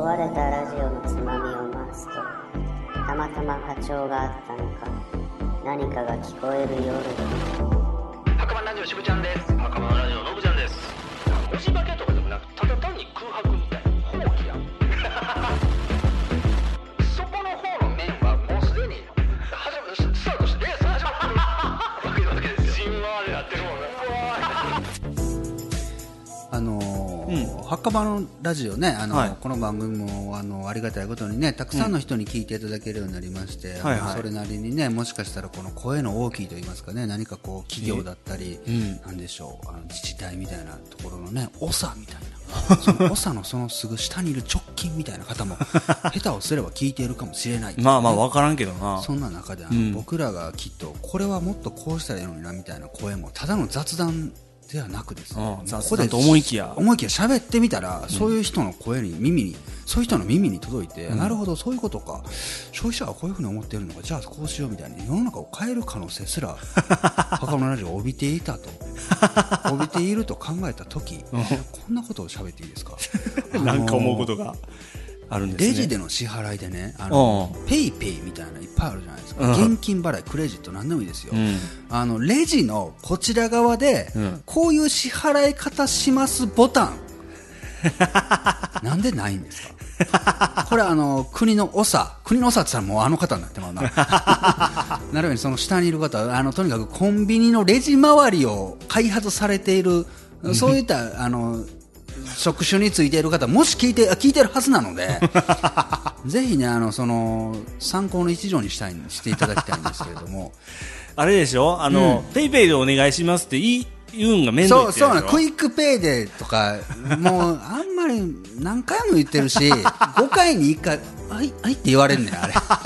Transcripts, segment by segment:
壊れたラジオのつまみを回すと、たまたま波長があったのか、何かが聞こえる夜だ。 墓場ラジオしぶちゃんです。墓場ラジオのぶちゃんです。文字化けとかでもなく、ただ単に空白みたいな放棄やんそこの方の面はもうすでにスタートしてレース始まってるわけですよ。神話でやってるもんね。 墓場のラジオね、 はい、 この番組もありがたいことにね、たくさんの人に聞いていただけるようになりまして、それなりにね、もしかしたらこの声の大きいと言いますかね、何かこう企業だったり、なんでしょう、自治体みたいなところのね、長みたいな、その長のそのすぐ下にいる直近みたいな方も下手をすれば聞いているかもしれない、ね、 まあまあ分からんけどな。 そんな中で僕らがきっとこれはもっとこうしたらいいのになみたいな声もただの雑談ではなくですね、 雑談と思いきや喋ってみたら、そういう人の声にそういう人の耳に届いて、なるほどそういうことか、消費者はこういうふうに思っているのか、じゃあこうしようみたいに世の中を変える可能性すら墓場ラジオを帯びていると考えた時、こんなことを喋っていいですかなんか思うことがあるんですね。 レジでの支払いでね、ペイペイみたいなのいっぱいあるじゃないですか、現金払い、クレジット何でもいいですよ、レジのこちら側で、こういう支払い方しますボタンなんでないんですかこれ国の長って言ったらもうあの方になってまうななるようにその下にいる方はとにかくコンビニのレジ周りを開発されている、そういった職種についている方、もし聞いてるはずなのでぜひね、その参考の一助にしていただきたいんですけれどもあれでしょ、ペイペイでお願いしますって言うんが面倒いってやつ。 そうな、クイックペイでとかもうあんまり何回も言ってるし5回に1回はいって言われんねん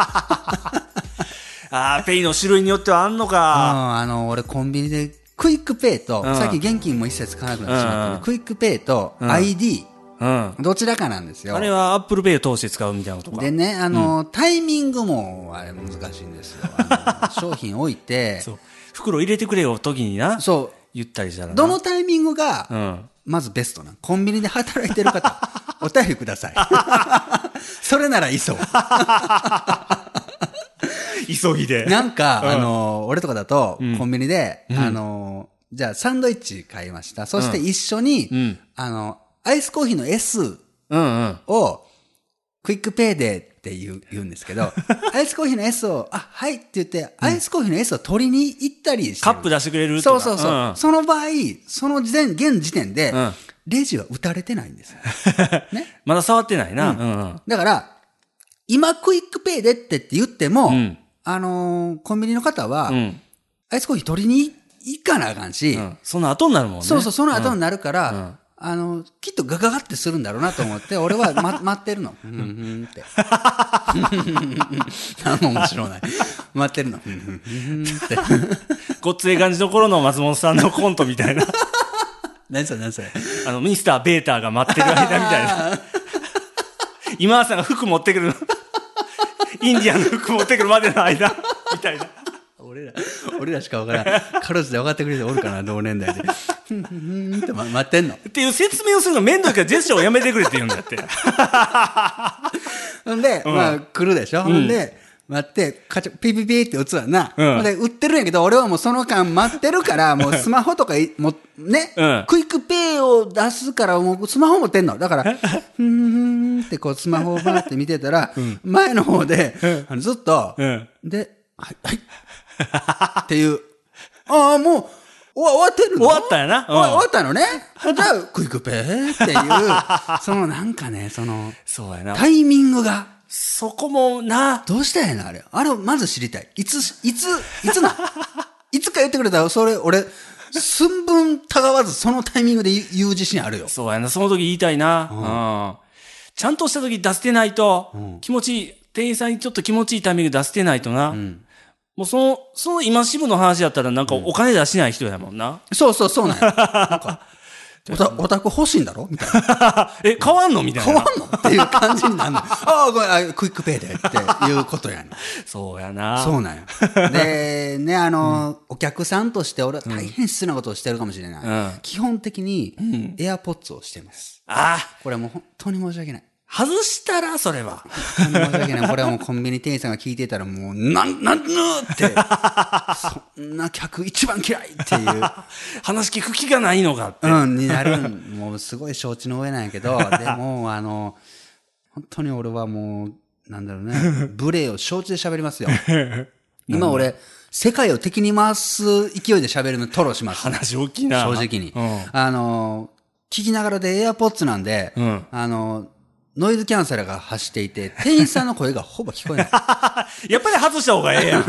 あれペイの種類によってはあんのか。 俺コンビニでクイックペイと、最近現金も一切使わなくなってしまって、クイックペイと ID、どちらかなんですよ。 あれはアップルペイを通して使うみたいなことか。 でね、タイミングもあれ難しいんですよ。商品置いて袋入れてくれよ時にな、言ったりしたらな、 どのタイミングが、まずベストな、コンビニで働いてる方お便りくださいそれならいいそう急ぎでなんか、俺とかだと、コンビニで、じゃあサンドイッチ買いました。そして一緒に、アイスコーヒーの S を、クイックペイでって言うんですけど、アイスコーヒーの S を、はいって言って、アイスコーヒーの S を取りに行ったりして。 カップ出してくれるとか。 そう。その場合、その現時点で、レジは打たれてないんですよ。ね。 まだ触ってないな。 だから、今クイックペイでって言っても、コンビニの方は、アイスコーヒー取りに行かなあかんし、 その後になるもんね。 そう、その後になるから、きっとガガガってするんだろうなと思って、俺は、待ってるの。って。何も面白ない。待ってるの。って。 ごっつい感じの頃の松本さんのコントみたいな。 何それミスターベーターが待ってる間みたいな。今田さんが服持ってくるの。インディアンの服持ってくるまでの間みたいな。 俺らしか分からん。カロスで分かってくれておるかな、同年代で。って待ってんの。 っていう説明をするの面倒いからジェスチャーをやめてくれって言うんだって。 ほんで、来るでしょ。ほんで、待って、ピピピって打つわな。ほんで、売ってるんやけど、俺はもうその間待ってるから、もうスマホとか、もうね、クイックペイを出すから、もうスマホ持ってんの。だから、ってこうスマホをバーって見てたら、前の方で、ずっと、で、はい。っていう。もう、終わってるの？ 終わったよな。 終わったのね。じゃあ、クイックペイっていう、なんかね、 そうやな。 タイミングが。 そこもな。 どうしたんやな、あれ。あれをまず知りたい。いつか言ってくれたら、それ、俺、寸分たがわずそのタイミングで言う自信あるよ。 そうやな、その時言いたいな。ちゃんとした時出してないと、気持ちいい、店員さんにちょっと気持ちいいタイミング出してないとな。もうその今支部の話やったらなんかお金出しない人やもんな。 そうなんや。なんか、オタク欲しいんだろみたいな。 変わんのみたいな。 変わんのっていう感じになるの。ごめん、クイックペイでっていうことやねん。 そうやな。 そうなんや。で、ね、お客さんとして俺は大変失礼なことをしてるかもしれない。基本的にエアポッツをしてます。これもう本当に申し訳ない。 外したら、それは。 申し訳ない。これはもうコンビニ店員さんが聞いてたらもう、なんって、そんな客一番嫌いっていう。 話聞く気がないのかって。 になる。もうすごい承知の上なんやけど、でも、本当に俺はもう、なんだろうね、無礼を承知で喋りますよ。今俺、世界を敵に回す勢いで喋るのトロします。 話大きいな。 正直に。聞きながらでエアポッツなんで、ノイズキャンセラーが走っていて、店員さんの声がほぼ聞こえない。 やっぱり外した方がええやん。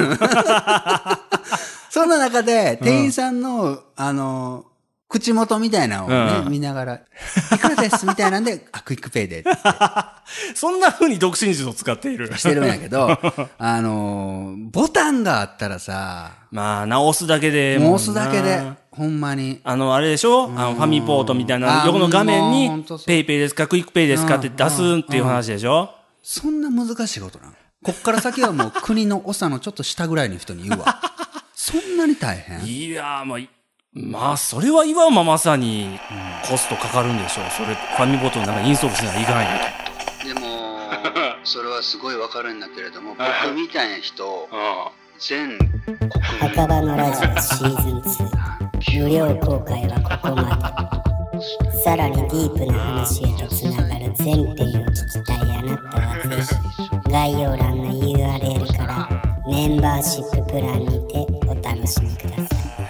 そんな中で、店員さんの、口元みたいなのをね、見ながら、いくらですみたいなんで、クイックペイで。 そんな風に独身術を使っている。 してるんやけど、ボタンがあったらさ、 まあ、直すだけで。 直すだけで、ほんまに。 あれでしょファミポートみたいな、横の画面に、ペイペイですか、クイックペイですかって出すっていう話でしょそんな難しいことなの。こっから先はもう国の長のちょっと下ぐらいの人に言うわ。そんなに大変？ いやー、まあ、それは言わんまさにコストかかるんでしょう。それ、ファミポートの中にインストールしないといかんやと。でも、それはすごいわかるんだけれども、僕みたいな人、全国墓場のラジオシーズン2無料公開はここまで。さらにディープな話へとつながる全編を聞きたいあなたはぜひ概要欄の URL からメンバーシッププランにてお楽しみください。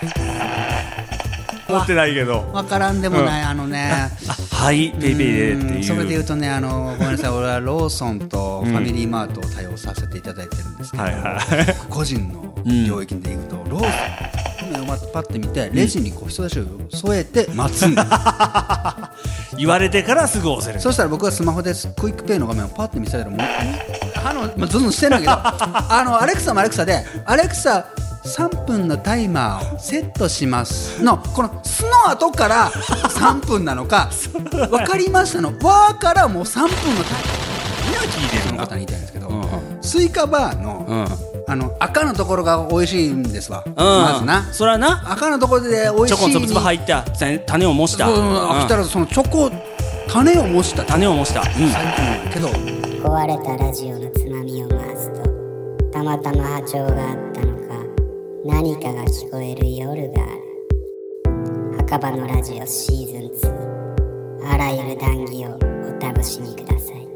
持ってないけどわからんでもない、 はい、ペイペイでっていう。 それで言うとね、ごめんなさい、俺はローソンとファミリーマートを対応させていただいてるんですけど、個人の領域で言うと、ローソンをパッて見て、レジにこう人差しを添えて待つんだ。 言われてからすぐ押せる。 そしたら僕はスマホでクイックペイの画面をパッて見せたら、もうズンズンしてんだけど、アレクサもアレクサで、アレクサ3分のタイマーをセットしますのこの「す」の後から3分なのか分かりましたの「わ」からもう3分のタイマー聞いてるの方に言いたいんですけど、スイカバーの、赤のところが美味しいんですわ、まずな。 それはな、 赤のところで美味しいチョコのつぶつぶ入った種を模した、 飽きたらそのチョコ種を模した最高なんだけど、 壊れたラジオのつまみを回すとたまたま波長があったのか何かが聞こえる夜がある。墓場のラジオシーズン2、あらゆる談義をお楽しみください。